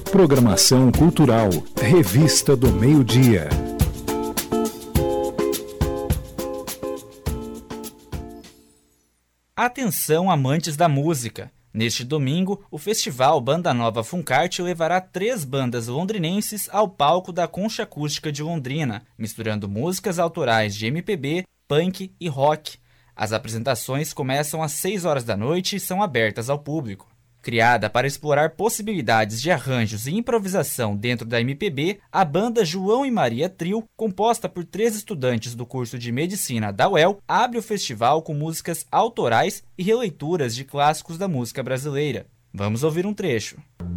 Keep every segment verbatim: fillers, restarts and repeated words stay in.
Programação cultural, Revista do Meio-Dia. Atenção, amantes da música! Neste domingo, o festival Banda Nova Funkart levará três bandas londrinenses ao palco da Concha Acústica de Londrina, misturando músicas autorais de M P B, punk e rock. As apresentações começam às seis horas da noite e são abertas ao público. Criada para explorar possibilidades de arranjos e improvisação dentro da M P B, a banda João e Maria Trio, composta por três estudantes do curso de Medicina da U E L, abre o festival com músicas autorais e releituras de clássicos da música brasileira. Vamos ouvir um trecho.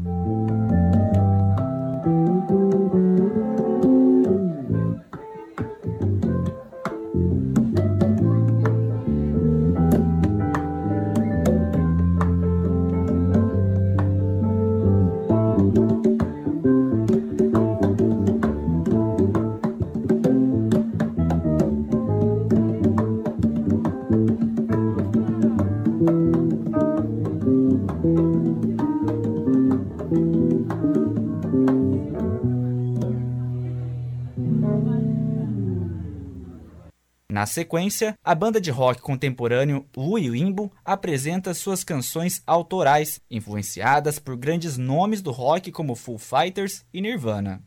Na sequência, a banda de rock contemporâneo Lui Limbo apresenta suas canções autorais, influenciadas por grandes nomes do rock como Foo Fighters e Nirvana.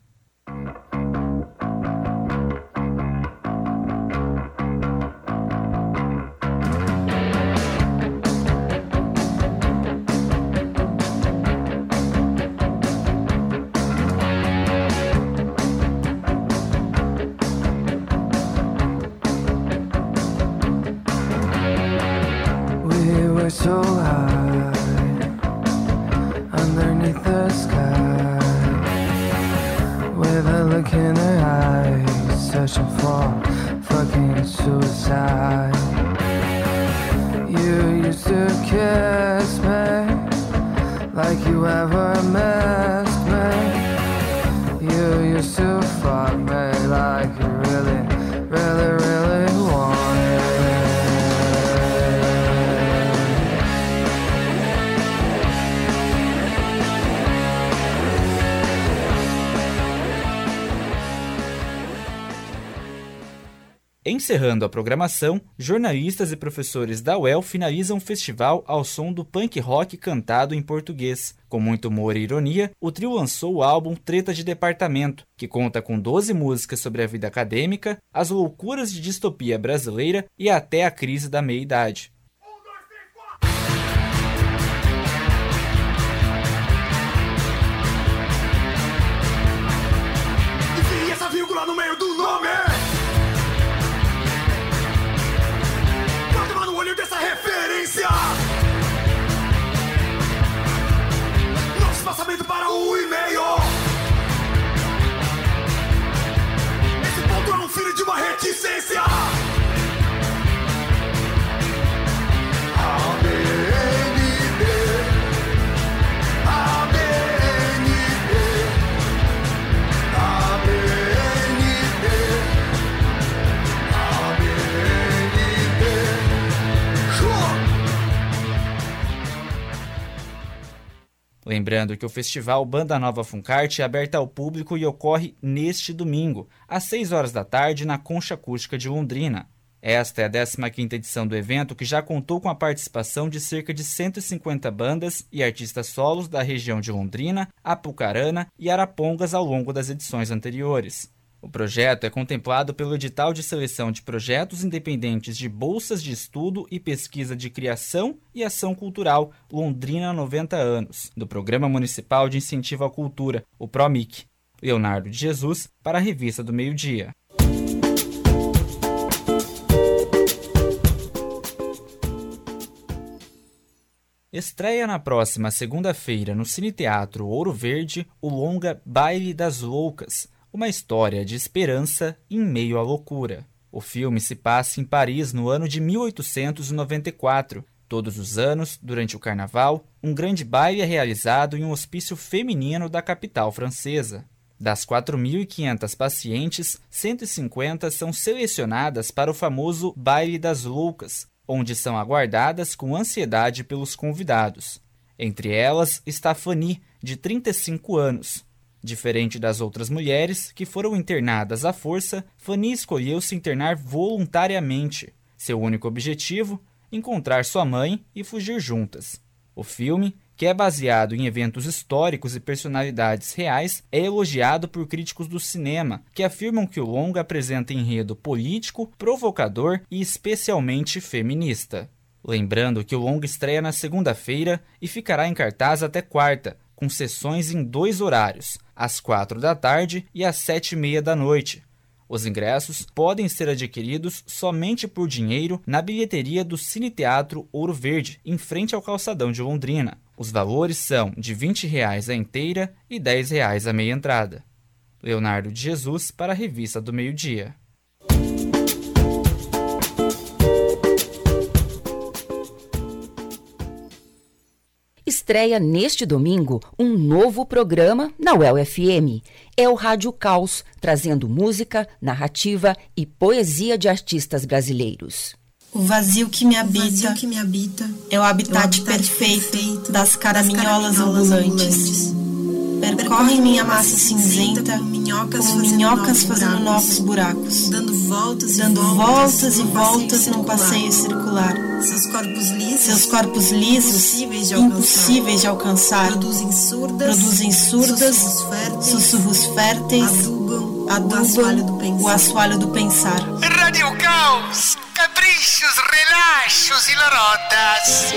So high underneath the sky, with a look in her eyes, searching for fucking suicide. You used to kiss me like you ever missed me. You used to fuck me like you really, really, really wanted me. Encerrando a programação, jornalistas e professores da U E L finalizam o festival ao som do punk rock cantado em português. Com muito humor e ironia, o trio lançou o álbum Treta de Departamento, que conta com doze músicas sobre a vida acadêmica, as loucuras de distopia brasileira e até a crise da meia-idade. Enfim, essa vírgula no meio do nome! Dessa referência, nosso espaçamento para o e-mail. Esse ponto é um filho de uma reticência. A B N D, A B N D, A B N D, A B N D. Lembrando que o festival Banda Nova Funkart é aberto ao público e ocorre neste domingo, às seis horas da tarde, na Concha Acústica de Londrina. Esta é a décima quinta edição do evento, que já contou com a participação de cerca de cento e cinquenta bandas e artistas solos da região de Londrina, Apucarana e Arapongas ao longo das edições anteriores. O projeto é contemplado pelo edital de seleção de projetos independentes de bolsas de estudo e pesquisa de criação e ação cultural Londrina noventa anos, do Programa Municipal de Incentivo à Cultura, o PROMIC. Leonardo de Jesus, para a Revista do Meio-Dia. Estreia na próxima segunda-feira no Cine Teatro Ouro Verde o longa Baile das Loucas, uma história de esperança em meio à loucura. O filme se passa em Paris no ano de mil oitocentos e noventa e quatro. Todos os anos, durante o carnaval, um grande baile é realizado em um hospício feminino da capital francesa. Das quatro mil e quinhentas pacientes, cento e cinquenta são selecionadas para o famoso Baile das Loucas, onde são aguardadas com ansiedade pelos convidados. Entre elas está Fanny, de trinta e cinco anos. Diferente das outras mulheres que foram internadas à força, Fanny escolheu se internar voluntariamente. Seu único objetivo? Encontrar sua mãe e fugir juntas. O filme, que é baseado em eventos históricos e personalidades reais, é elogiado por críticos do cinema, que afirmam que o longa apresenta enredo político, provocador e especialmente feminista. Lembrando que o longa estreia na segunda-feira e ficará em cartaz até quarta, com sessões em dois horários, às quatro da tarde e às sete e meia da noite. Os ingressos podem ser adquiridos somente por dinheiro na bilheteria do Cine Teatro Ouro Verde, em frente ao calçadão de Londrina. Os valores são de vinte reais a inteira e dez reais a meia entrada. Leonardo de Jesus para a Revista do Meio-Dia. Estreia neste domingo um novo programa na U E L F M. É o Rádio Caos, trazendo música, narrativa e poesia de artistas brasileiros. O vazio que me habita, vazio que me habita é o habitat, é o habitat perfeito, perfeito das caraminholas, das caraminholas ambulantes. ambulantes. Percorrem minha massa cinzenta como minhocas, como minhocas fazendo novos buracos, dando voltas, dando e voltas e voltas num passeio circular. Seus corpos lisos, Seus corpos lisos impossíveis de alcançar, impossíveis de alcançar produzem surdas, produzem surdas sussurros férteis, sussurros férteis adubam, adubam o, assoalho do pensar. o assoalho do pensar. Rádio Caos, caprichos, relaxos e larotas.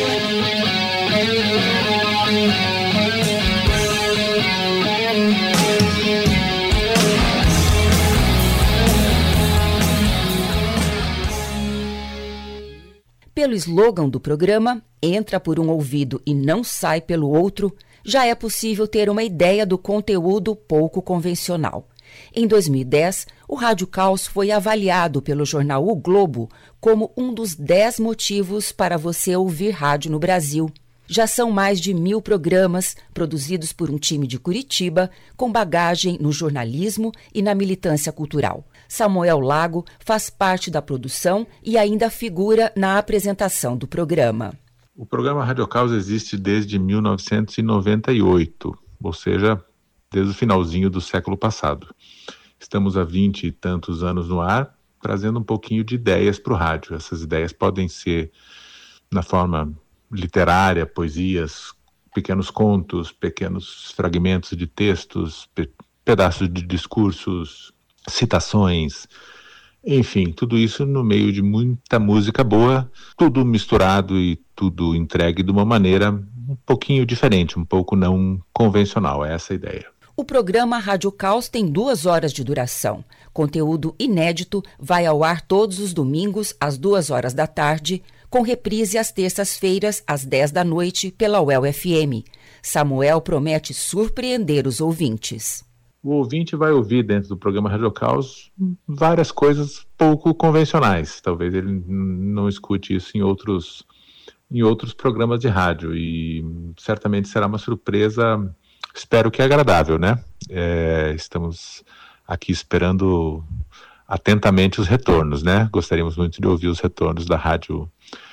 Pelo slogan do programa, entra por um ouvido e não sai pelo outro, já é possível ter uma ideia do conteúdo pouco convencional. Em dois mil e dez, o Rádio Caos foi avaliado pelo jornal O Globo como um dos dez motivos para você ouvir rádio no Brasil. Já são mais de mil programas produzidos por um time de Curitiba com bagagem no jornalismo e na militância cultural. Samuel Lago faz parte da produção e ainda figura na apresentação do programa. O programa Rádio Caos existe desde mil novecentos e noventa e oito, ou seja, desde o finalzinho do século passado. Estamos há vinte e tantos anos no ar, trazendo um pouquinho de ideias para o rádio. Essas ideias podem ser na forma literária, poesias, pequenos contos, pequenos fragmentos de textos, pe- pedaços de discursos, citações, enfim, tudo isso no meio de muita música boa, tudo misturado e tudo entregue de uma maneira um pouquinho diferente, um pouco não convencional, é essa a ideia. O programa Rádio Caos tem duas horas de duração. Conteúdo inédito vai ao ar todos os domingos às duas horas da tarde, com reprise às terças-feiras às dez da noite pela U E L F M. Samuel promete surpreender os ouvintes. O ouvinte vai ouvir dentro do programa Rádio Caos várias coisas pouco convencionais. Talvez ele não escute isso em outros, em outros programas de rádio e certamente será uma surpresa, espero que agradável, né? É, estamos aqui esperando atentamente os retornos, né? Gostaríamos muito de ouvir os retornos da rádio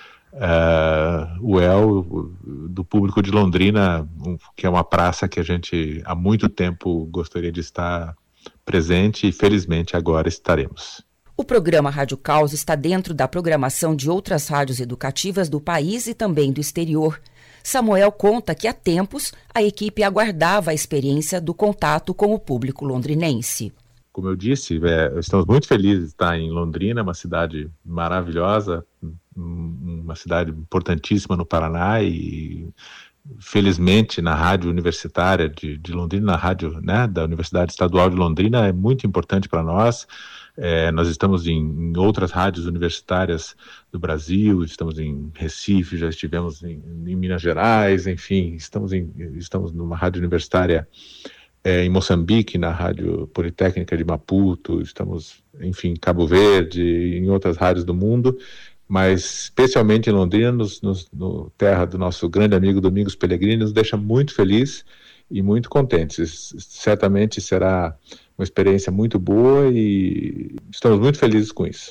uh, U E L, do público de Londrina, um, que é uma praça que a gente há muito tempo gostaria de estar presente e felizmente agora estaremos. O programa Rádio Caos está dentro da programação de outras rádios educativas do país e também do exterior. Samuel conta que há tempos a equipe aguardava a experiência do contato com o público londrinense. Como eu disse, é, estamos muito felizes de estar em Londrina, uma cidade maravilhosa, uma cidade importantíssima no Paraná e felizmente na rádio universitária de, de Londrina, na rádio, né, da Universidade Estadual de Londrina, é muito importante para nós. É, nós estamos em, em outras rádios universitárias do Brasil, estamos em Recife, já estivemos em, em Minas Gerais, enfim, estamos, em, estamos numa rádio universitária é, em Moçambique, na Rádio Politécnica de Maputo, estamos, enfim, em Cabo Verde, em outras rádios do mundo, mas especialmente em Londrina, nos, nos, no terra do nosso grande amigo Domingos Pellegrini, nos deixa muito feliz e muito contentes. Certamente será uma experiência muito boa e estamos muito felizes com isso.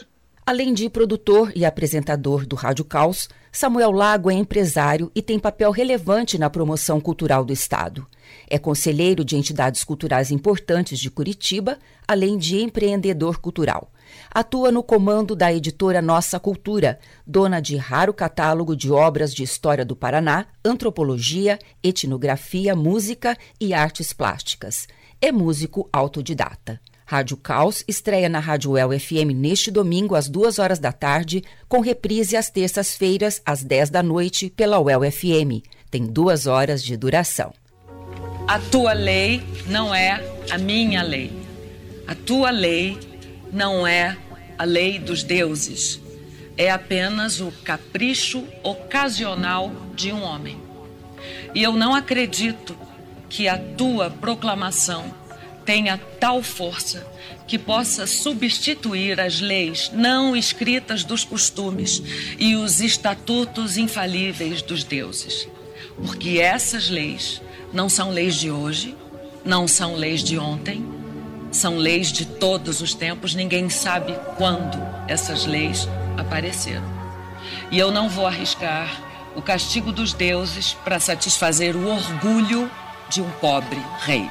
Além de produtor e apresentador do Rádio Caos, Samuel Lago é empresário e tem papel relevante na promoção cultural do Estado. É conselheiro de entidades culturais importantes de Curitiba, além de empreendedor cultural. Atua no comando da editora Nossa Cultura, dona de raro catálogo de obras de história do Paraná, antropologia, etnografia, música e artes plásticas. É músico autodidata. Rádio Caos estreia na Rádio U E L F M neste domingo às duas horas da tarde, com reprise às terças-feiras às dez da noite pela U E L F M. Tem duas horas de duração. A tua lei não é a minha lei. A tua lei não é a lei dos deuses. É apenas o capricho ocasional de um homem. E eu não acredito que a tua proclamação tenha tal força que possa substituir as leis não escritas dos costumes e os estatutos infalíveis dos deuses. Porque essas leis não são leis de hoje, não são leis de ontem, são leis de todos os tempos. Ninguém sabe quando essas leis apareceram. E eu não vou arriscar o castigo dos deuses para satisfazer o orgulho de um pobre rei.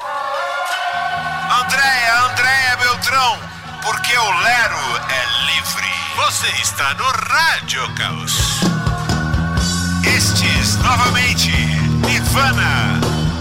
Andréia, Andréia Beltrão, porque o Lero é livre. Você está no Rádio Caos. Estes, novamente, Nirvana.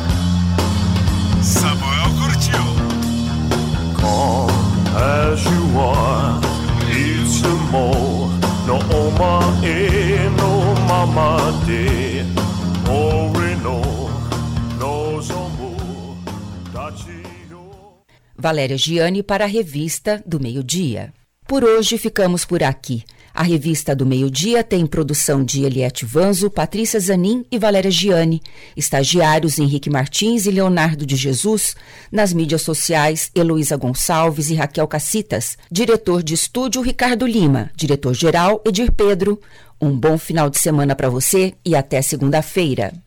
Samuel curtiu. Come as you are, it's a more, no oma e no mama de, orino, no zomu, dachi. Valéria Giani para a Revista do Meio-Dia. Por hoje ficamos por aqui. A Revista do Meio-Dia tem produção de Eliette Vanzo, Patrícia Zanin e Valéria Giani. Estagiários Henrique Martins e Leonardo de Jesus. Nas mídias sociais, Heloísa Gonçalves e Raquel Cacitas. Diretor de estúdio, Ricardo Lima. Diretor-geral, Edir Pedro. Um bom final de semana para você e até segunda-feira.